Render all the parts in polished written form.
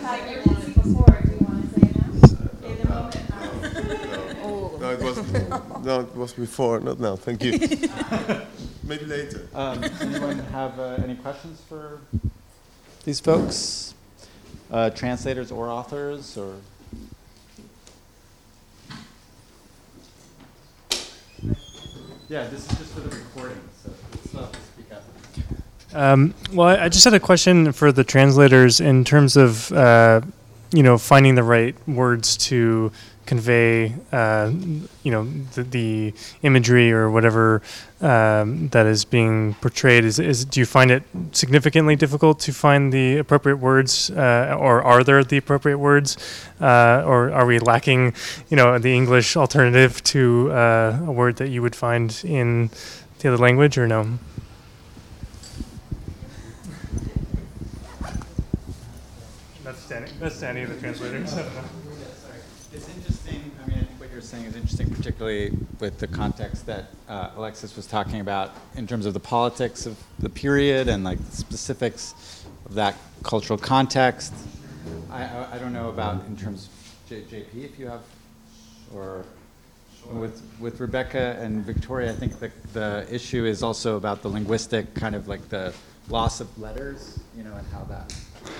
had urgency before. Do you want to say it now? In the moment. No, it was before, not now. Thank you. Maybe later. Anyone have any questions for these folks? Translators or authors, or? Yeah, this is just for the recording, so still have to speak up. Well, I just had a question for the translators in terms of, finding the right words to convey, the imagery or whatever that is being portrayed. Do you find it significantly difficult to find the appropriate words, or are there the appropriate words, or are we lacking, the English alternative to a word that you would find in the other language, or no? That's Danny, the translator. It's interesting. I mean, I think what you're saying is interesting, particularly with the context that Alexis was talking about in terms of the politics of the period and like the specifics of that cultural context. I don't know about in terms of JP, if you have, or with Rebecca and Victoria, I think the issue is also about the linguistic kind of like the loss of letters, and how that.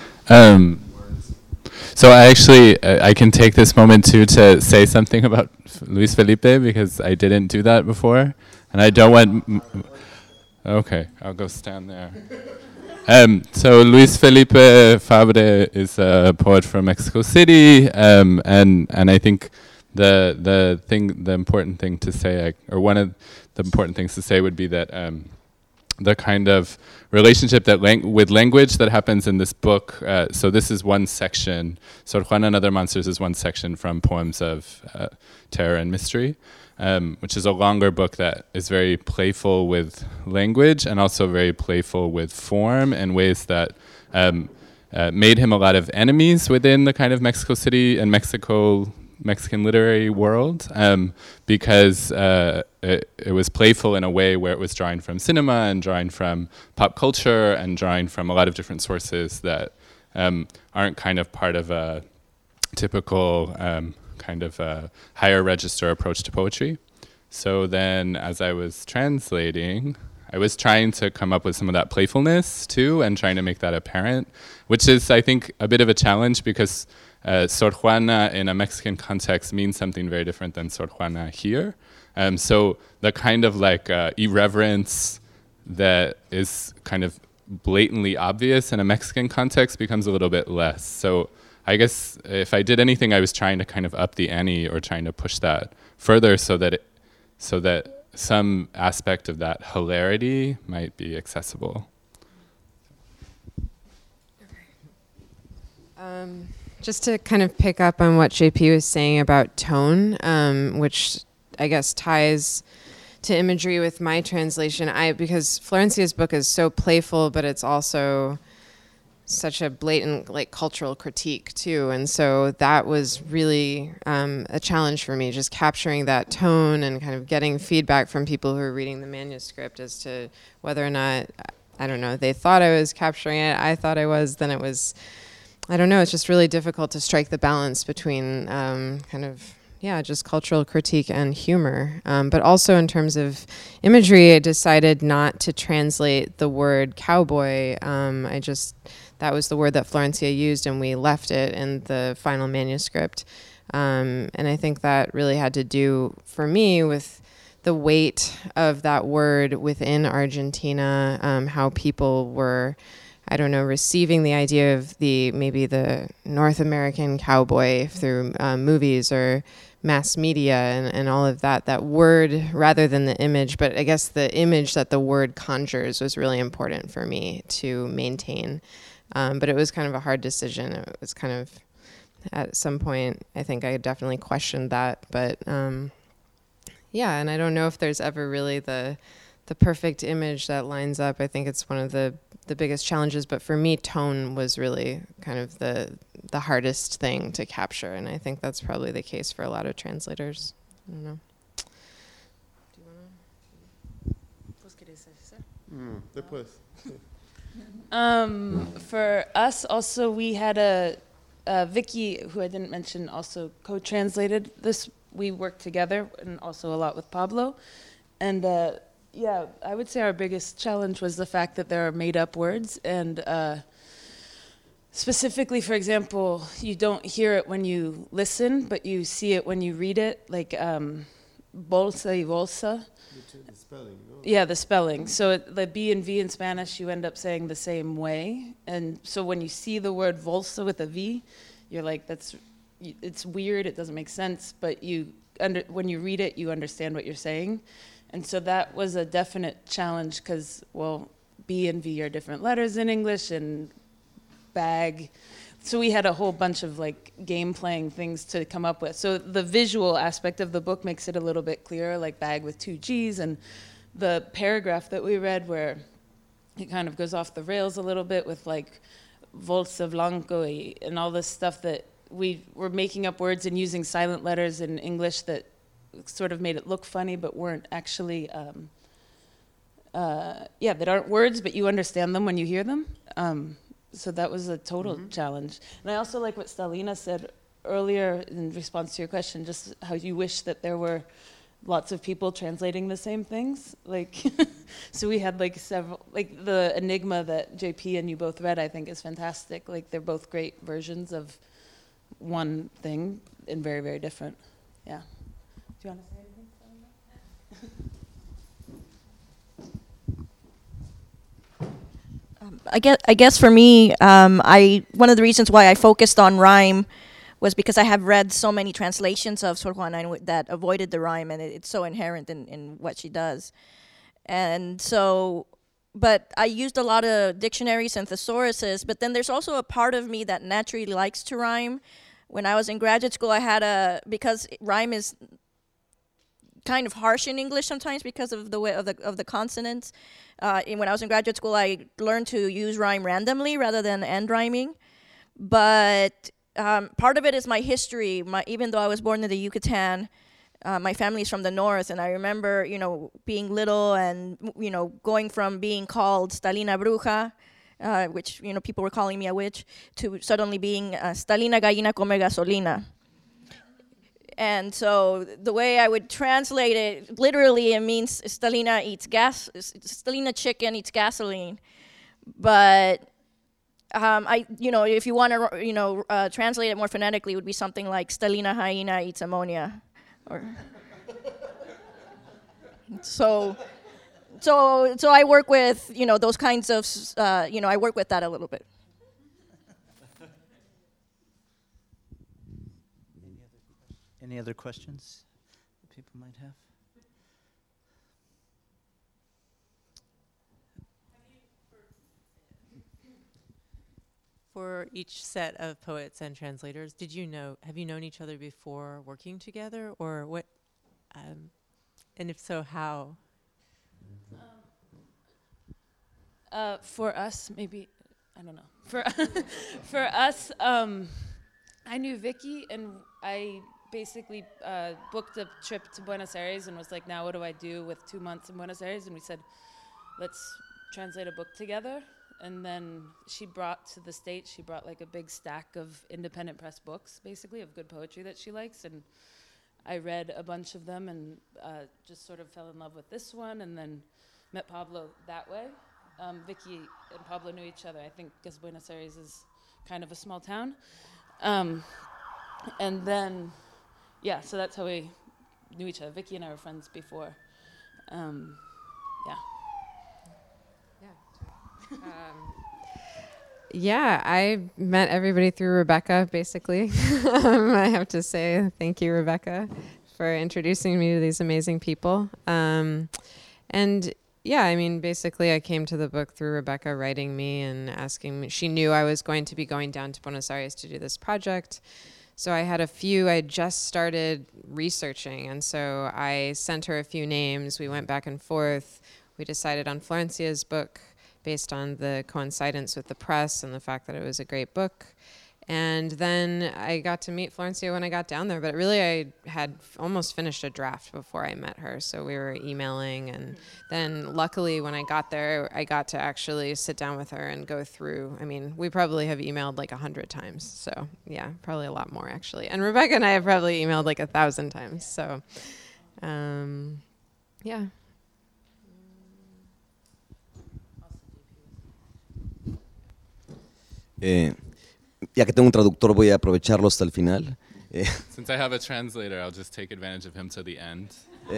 So I can take this moment too to say something about Luis Felipe, because I didn't do that before, and I don't want. Okay, I'll go stand there. So Luis Felipe Fabre is a poet from Mexico City, and I think the important thing to say, or one of the important things to say, would be that the kind of relationship that with language that happens in this book. So this is one section. Sor Juana and Other Monsters is one section from Poems of Terror and Mystery, which is a longer book that is very playful with language and also very playful with form in ways that made him a lot of enemies within the kind of Mexico City and Mexican literary world, because it was playful in a way where it was drawing from cinema and drawing from pop culture and drawing from a lot of different sources that aren't kind of part of a typical kind of a higher register approach to poetry. So then as I was translating, I was trying to come up with some of that playfulness too and trying to make that apparent, which is, I think, a bit of a challenge because Sor Juana in a Mexican context means something very different than Sor Juana here. So the kind of like irreverence that is kind of blatantly obvious in a Mexican context becomes a little bit less. So I guess if I did anything, I was trying to kind of up the ante or trying to push that further so that some aspect of that hilarity might be accessible. Just to kind of pick up on what JP was saying about tone, which I guess ties to imagery with my translation, because Florencia's book is so playful, but it's also such a blatant like cultural critique too, and so that was really a challenge for me, just capturing that tone and kind of getting feedback from people who are reading the manuscript as to whether or not, I don't know, they thought I was capturing it, I thought I was, then it was, I don't know, it's just really difficult to strike the balance between just cultural critique and humor. But also in terms of imagery, I decided not to translate the word cowboy. That was the word that Florencia used, and we left it in the final manuscript. And I think that really had to do, for me, with the weight of that word within Argentina, how people were, receiving the idea of maybe the North American cowboy through movies or mass media and all of that word rather than the image. But I guess the image that the word conjures was really important for me to maintain. But it was kind of a hard decision. It was kind of, at some point, I think I definitely questioned that. But and I don't know if there's ever really the perfect image that lines up. I think it's one of the biggest challenges, but for me, tone was really kind of the hardest thing to capture, and I think that's probably the case for a lot of translators. I don't know. Do you For us, also, we had Vicky, who I didn't mention, also co-translated this. We worked together, and also a lot with Pablo. And yeah, I would say our biggest challenge was the fact that there are made-up words, and specifically, for example, you don't hear it when you listen, but you see it when you read it, like bolsa y bolsa. The spelling, no? Yeah, the spelling. So the B and V in Spanish, you end up saying the same way. And so when you see the word bolsa with a V, you're like, it's weird, it doesn't make sense, but when you read it, you understand what you're saying. And so that was a definite challenge because, well, B and V are different letters in English, and bag. So we had a whole bunch of like game playing things to come up with. So the visual aspect of the book makes it a little bit clearer, like bag with 2 G's, and the paragraph that we read where it kind of goes off the rails a little bit with like bolsa blanco and all this stuff that we were making up words and using silent letters in English that sort of made it look funny but weren't actually, that aren't words, but you understand them when you hear them. So that was a total challenge. And I also like what Stalina said earlier in response to your question, just how you wish that there were lots of people translating the same things. Like, so we had like several, like the Enigma that JP and you both read, I think is fantastic. Like they're both great versions of one thing and very, very different. Yeah. Do you want to say anything, Stalina? I guess for me, one of the reasons why I focused on rhyme was because I have read so many translations of Sor Juana that avoided the rhyme, and it's so inherent in what she does. And so, but I used a lot of dictionaries and thesauruses, but then there's also a part of me that naturally likes to rhyme. When I was in graduate school, because rhyme is kind of harsh in English sometimes because of the way of the consonants. When I was in graduate school, I learned to use rhyme randomly rather than end rhyming. But part of it is my history. Even though I was born in the Yucatan, my family's from the north, and I remember, being little and, going from being called Stalina Bruja, which, people were calling me a witch, to suddenly being Stalina Gallina Come Gasolina. And so the way I would translate it, literally it means Stalina Stalina chicken eats gasoline. But if you want to, translate it more phonetically, it would be something like Stalina hyena eats ammonia. Or so I work with, those kinds of, I work with that a little bit. Any other questions that people might have? For each set of poets and translators, have you known each other before working together, or what? And if so, how? For us, maybe, I don't know. For us, I knew Vicky, and I basically booked a trip to Buenos Aires and was like, now what do I do with 2 months in Buenos Aires? And we said, let's translate a book together. And then she brought to the States, she brought like a big stack of independent press books, basically, of good poetry that she likes. And I read a bunch of them and just sort of fell in love with this one, and then met Pablo that way. Vicky and Pablo knew each other, I think, because Buenos Aires is kind of a small town. And then, yeah, so that's how we knew each other. Vicky and I were friends before. Yeah, I met everybody through Rebecca, basically. I have to say thank you, Rebecca, for introducing me to these amazing people. And yeah, I mean, basically I came to the book through Rebecca writing me and asking me. She knew I was going to be going down to Buenos Aires to do this project. So I had I just started researching. And so I sent her a few names. We went back and forth. We decided on Florencia's book based on the coincidence with the press and the fact that it was a great book. And then I got to meet Florencia when I got down there, but really I had almost finished a draft before I met her, so we were emailing, and then luckily when I got there, I got to actually sit down with her and go through. I mean, we probably have emailed like 100 times, so yeah, probably a lot more actually. And Rebecca and I have probably emailed like 1,000 times, so yeah. Ya que tengo un traductor, voy a aprovecharlo hasta el final. Since I have a translator, I'll just take advantage of him to the end.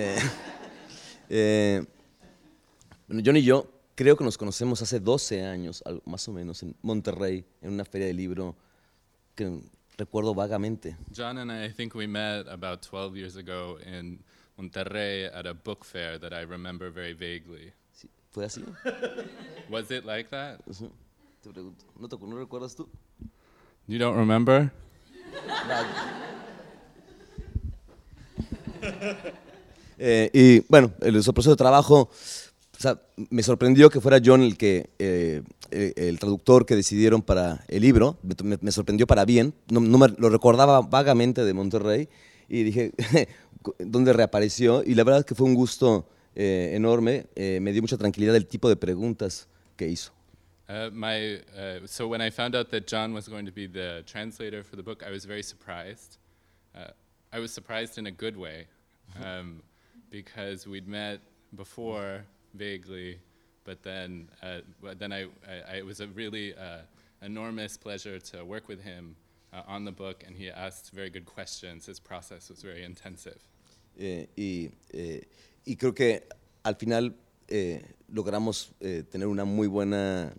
Bueno, John y yo creo que nos conocemos hace 12 años, más o menos, en Monterrey, en una feria de libro que recuerdo vagamente. John and I think we met about 12 years ago in Monterrey at a book fair that I remember very vaguely. Sí, ¿fue así? Was it like that? Te pregunto, ¿no recuerdas tú? You don't remember? Y bueno, el proceso de trabajo, o sea, me sorprendió que fuera John el traductor que decidieron para el libro. Me sorprendió para bien. No lo recordaba vagamente de Monterrey y dije, ¿dónde reapareció? Y la verdad es que fue un gusto enorme. Me dio mucha tranquilidad el tipo de preguntas que hizo. So when I found out that John was going to be the translator for the book, I was very surprised. I was surprised in a good way, because we'd met before vaguely, but then it was a really enormous pleasure to work with him on the book, and he asked very good questions. His process was very intensive. Y creo que al final logramos tener una muy buena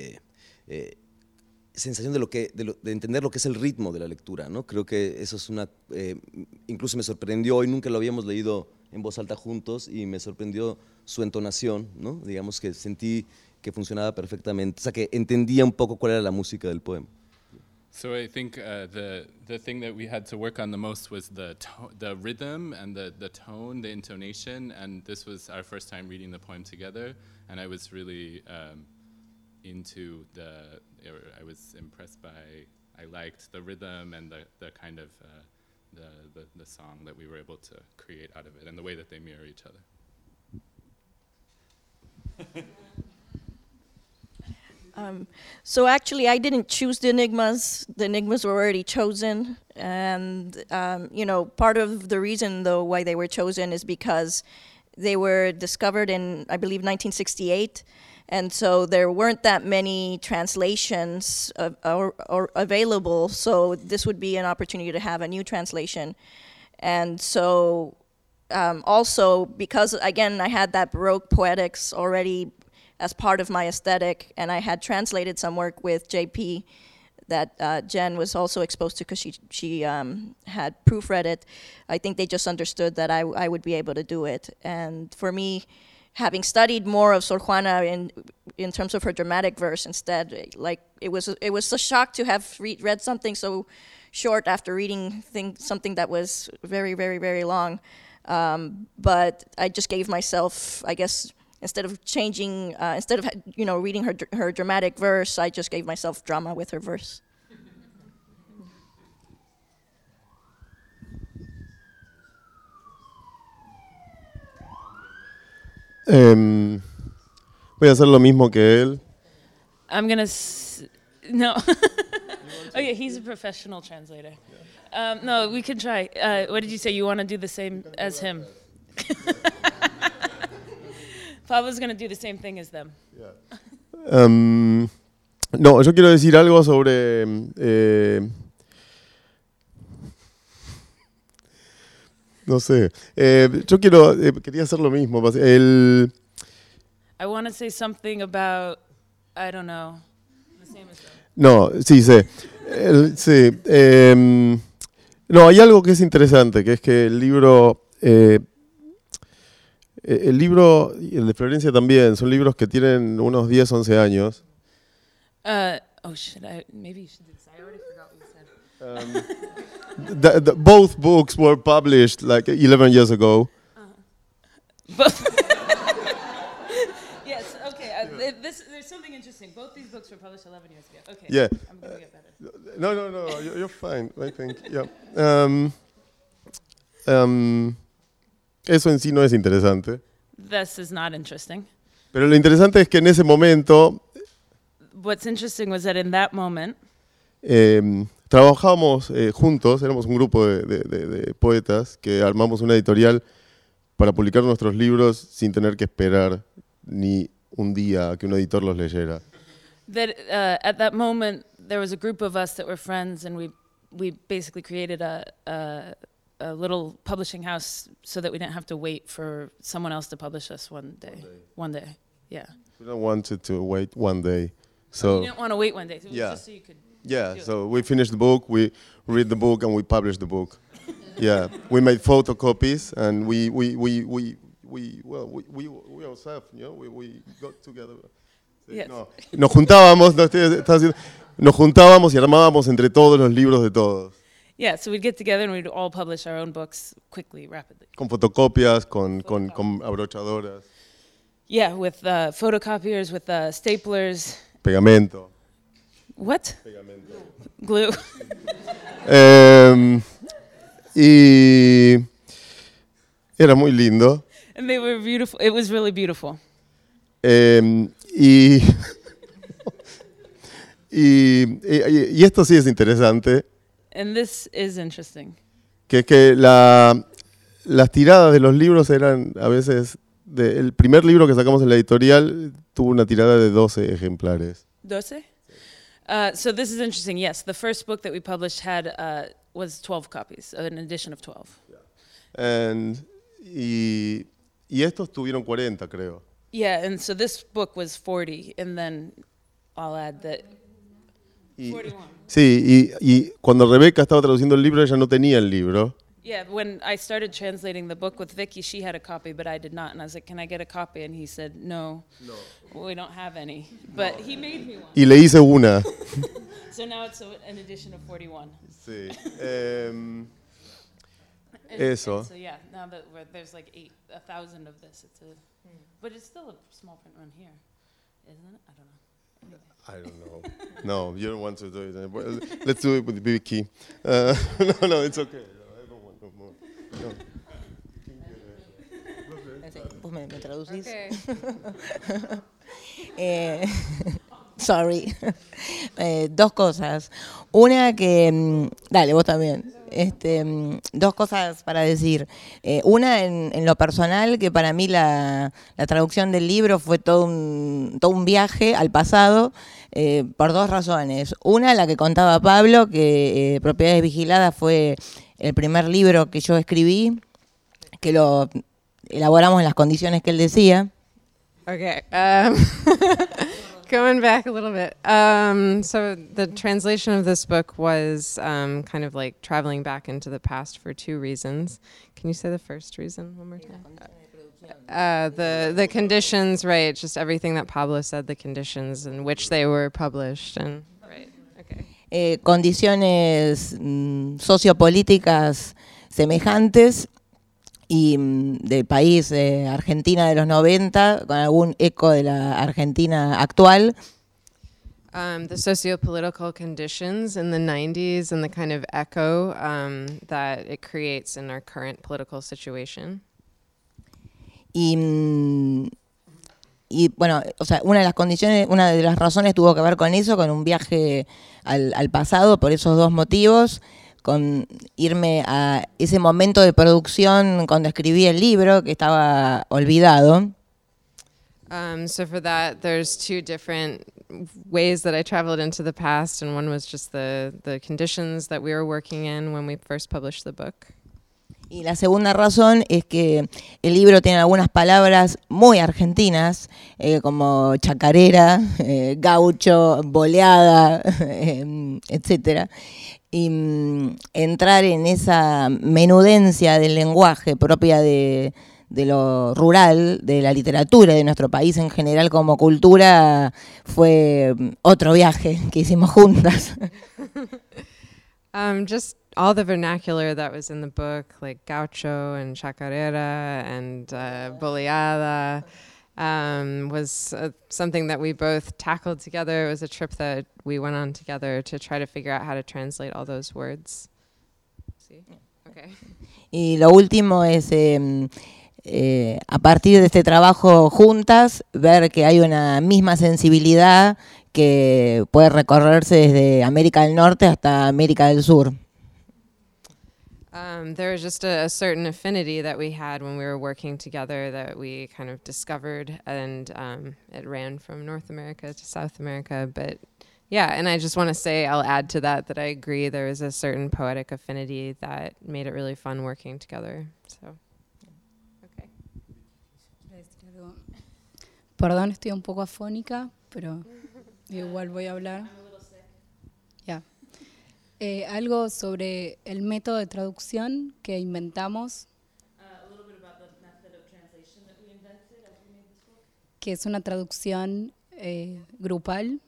sensación de entender lo que es el ritmo de la lectura, ¿no? Creo que eso es incluso me sorprendió, hoy nunca lo habíamos leído en voz alta juntos y me sorprendió su entonación, ¿no? Digamos que sentí que funcionaba perfectamente, o sea que entendía un poco cuál era la música del poema. So I think the thing that we had to work on the most was the rhythm and the tone, the intonation, and this was our first time reading the poem together, and I was really I was impressed I liked the rhythm and the kind of the song that we were able to create out of it and the way that they mirror each other. So actually, I didn't choose the enigmas. The enigmas were already chosen, and part of the reason, though, why they were chosen is because they were discovered in, I believe, 1968, and so there weren't that many translations or available. So this would be an opportunity to have a new translation, and so also because again I had that Baroque poetics already as part of my aesthetic, and I had translated some work with JP that Jen was also exposed to because she had proofread it. I think they just understood that I would be able to do it. And for me, having studied more of Sor Juana in terms of her dramatic verse instead, like it was a shock to have read something so short after reading something that was very, very, very long. But I just gave myself, I guess, instead of reading her dramatic verse, I just gave myself drama with her verse. Voy a hacer lo mismo que él. I'm gonna no. Okay, he's a professional translator. No, we can try. What did you say? You want to do the same as him? Pablo's going to do the same thing as them. No, yo quiero decir algo sobre no sé. Yo quería hacer lo mismo. I want to say something about, I don't know, the same as them. No, sí sé. Sí. No, hay algo que es interesante, que es que el libro y el de Florencia también son libros que tienen unos 10, 11 años. Maybe you should do this. I already forgot what you said. Both books were published like 11 years ago. Yes, okay. There's something interesting. Both these books were published 11 years ago. Okay. Yeah. I'm going to get better. No, you're fine, I think. Yeah. Eso en sí no es interesante. This is not interesting. Pero lo interesante es que en ese momento What's interesting was that in that moment, trabajábamos juntos, éramos un grupo de poetas que armamos una editorial para publicar nuestros libros sin tener que esperar ni un día a que un editor los leyera. that at that moment there was a group of us that were friends, and we basically created a little publishing house so that we didn't have to wait for someone else to publish us one day. Yeah. We don't want to wait one day. You So didn't want to wait one day. So it was Yeah. just so you could yeah, do it. so we finished the book, we read the book, and we published the book. Yeah, we made photocopies, and we ourselves, you know, we got together. Yes. No, nos juntábamos, nos juntábamos y armábamos entre todos los libros de todos, Yeah, so we'd get together and we'd all publish our own books quickly, rapidly. con fotocopias, con abrochadoras, Yeah, with photocopiers, with staplers. pegamento. What? Glue. Y era muy lindo. And they were beautiful. It was really beautiful. Y esto sí es interesante, And this is interesting. que es que las tiradas de los libros eran a veces, el primer libro que sacamos en la editorial tuvo una tirada de 12 ejemplares. 12? So this is interesting. Yes, the first book that we published was 12 copies, an edition of 12. Y estos tuvieron 40, creo. Yeah, and so this book was 40, and then I'll add that. Y- 41. Sí, y cuando Rebeca estaba traduciendo el libro, ella no tenía el libro. Yeah, when I started translating the book with Vicky, she had a copy, but I did not. And I was like, "Can I get a copy?" And he said, "No, we don't have any." But he made me one. Y le hice una. So now it's an edition of 41. Sí. And Eso. so yeah, now that there's like 1,000 of this, but it's still a small print run here, isn't it? I don't know. Anyway. I don't know. No, you don't want to do it. Well, let's do it with Vicky. No, it's okay. I don't want no more. No. ¿Vos me traducís? Okay. Sorry. Dos cosas. Una que... dale, vos también. Dos cosas para decir. Una, en lo personal, que para mí la traducción del libro fue todo un viaje al pasado, por dos razones. Una, la que contaba Pablo, que Propiedades Vigiladas fue el primer libro que yo escribí, que lo elaboramos en las condiciones que él decía. Okay. Going back a little bit. So the translation of this book was kind of like traveling back into the past for two reasons. Can you say the first reason one more time? The conditions, right? Just everything that Pablo said, the conditions in which they were published, and right. Okay. Condiciones sociopolíticas semejantes y del país Argentina de los 90, con algún eco de la Argentina actual. The socio-political conditions in the 90s and the kind of echo that it creates in our current political situation. Y bueno, o sea, una de las razones tuvo que ver con eso, con un viaje al pasado, por esos dos motivos, con irme a ese momento de producción cuando escribí el libro, que estaba olvidado. So for that, there's two different ways that I traveled into the past, and one was just the conditions that we were working in when we first published the book. Y la segunda razón es que el libro tiene algunas palabras muy argentinas, como chacarera, gaucho, boleada, etcétera. Y entrar en esa menudencia del lenguaje propia de lo rural, de la literatura, de nuestro país en general como cultura, fue otro viaje que hicimos juntas. Just all the vernacular that was in the book, like gaucho and chacarera and boleada, was something that we both tackled together. It was a trip that we went on together to try to figure out how to translate all those words. See? Okay. Y lo último es, a partir de este trabajo juntas, ver que hay una misma sensibilidad que puede recorrerse desde América del Norte hasta América del Sur. There was just a certain affinity that we had when we were working together that we kind of discovered, and it ran from North America to South America. But yeah, and I just want to say, I'll add to that I agree there was a certain poetic affinity that made it really fun working together. So, okay. Perdón, estoy un poco afónica, pero igual voy a hablar. Ya. Algo sobre el método de traducción que inventamos, que es una traducción grupal,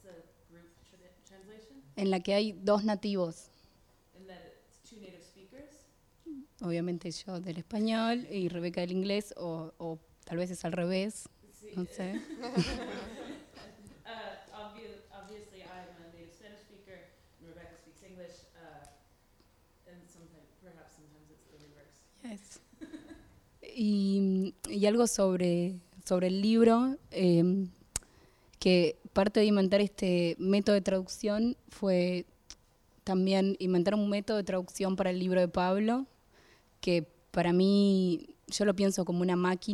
en la que hay dos nativos. Obviamente yo del español y Rebeca del inglés, o tal vez es al revés, no sé. Obviously, I'm a native Spanish speaker, and Rebecca speaks English, and sometimes it's the reverse. Yes. Y algo sobre el libro, que parte de inventar este método de traducción fue también inventar un método de traducción para el libro de Pablo, que para mí, yo lo pienso como una máquina.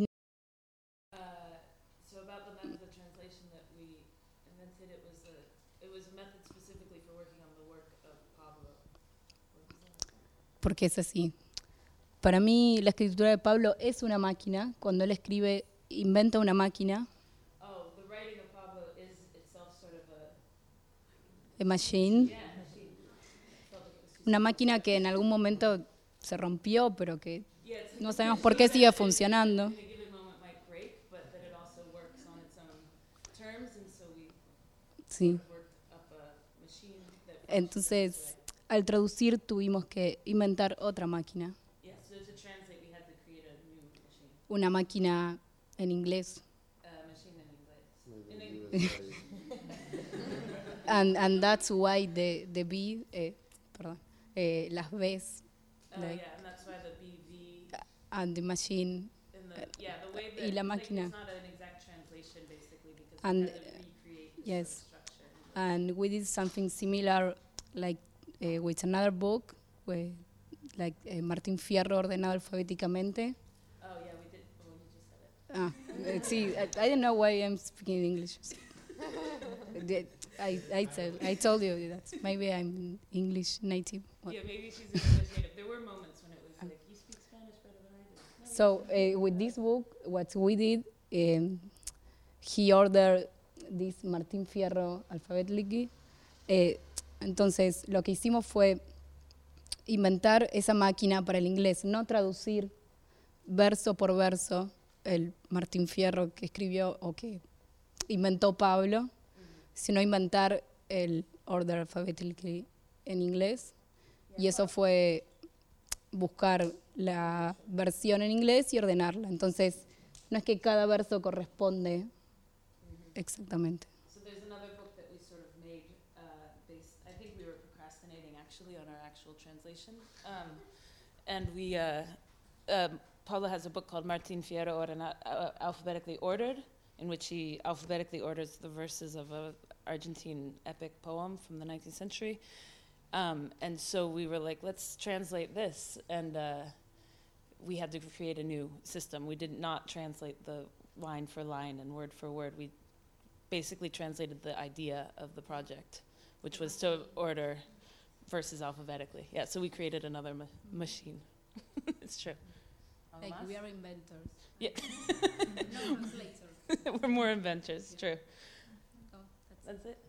So about the method of translation that we invented, it was a method specifically for working on the work of Pablo. Porque es así. Para mí, la escritura de Pablo es una máquina. Cuando él escribe, inventa una máquina. Oh, the writing of Pablo is itself sort of A machine. yeah, machine. Una máquina que en algún momento se rompió, pero que no sabemos por qué sigue funcionando. Sí. Entonces, al traducir tuvimos que inventar otra máquina. Una máquina en inglés. And that's why the B, perdón, las B's. Like, yeah, and that's why the BV and the machine. The way that y la máquina. It's not an exact translation, basically, because And, we had to recreate this yes. sort of structure. And we did something similar, like with another book, where, like Martín Fierro ordenado alfabéticamente. Oh yeah, we did. Oh, you just said it. See, I don't know why I'm speaking English. I told you that maybe I'm English native. Yeah, maybe she's an English native. There were moments when it was like, you speak Spanish better than I do. No, So with this book, what we did, he ordered this Martín Fierro alphabetically. Entonces, lo que hicimos fue inventar esa máquina para el inglés, no traducir verso por verso el Martín Fierro que escribió o que inventó Pablo, sino inventar el order alphabetically en inglés. Y eso fue buscar la versión en inglés y ordenarla. Entonces, no es que cada verso corresponde exactamente. So there's another book that we sort of made based, I think we were procrastinating actually on our actual translation. And we, Pablo has a book called Martín Fierro Alphabetically Ordered, in which he alphabetically orders the verses of an Argentine epic poem from the 19th century. And so we were like, let's translate this. And we had to create a new system. We did not translate the line for line and word for word. We basically translated the idea of the project, which was to order verses alphabetically. Yeah, so we created another machine. It's true. Like we are inventors. Yeah. No translators. We're more inventors, true. Oh, That's it.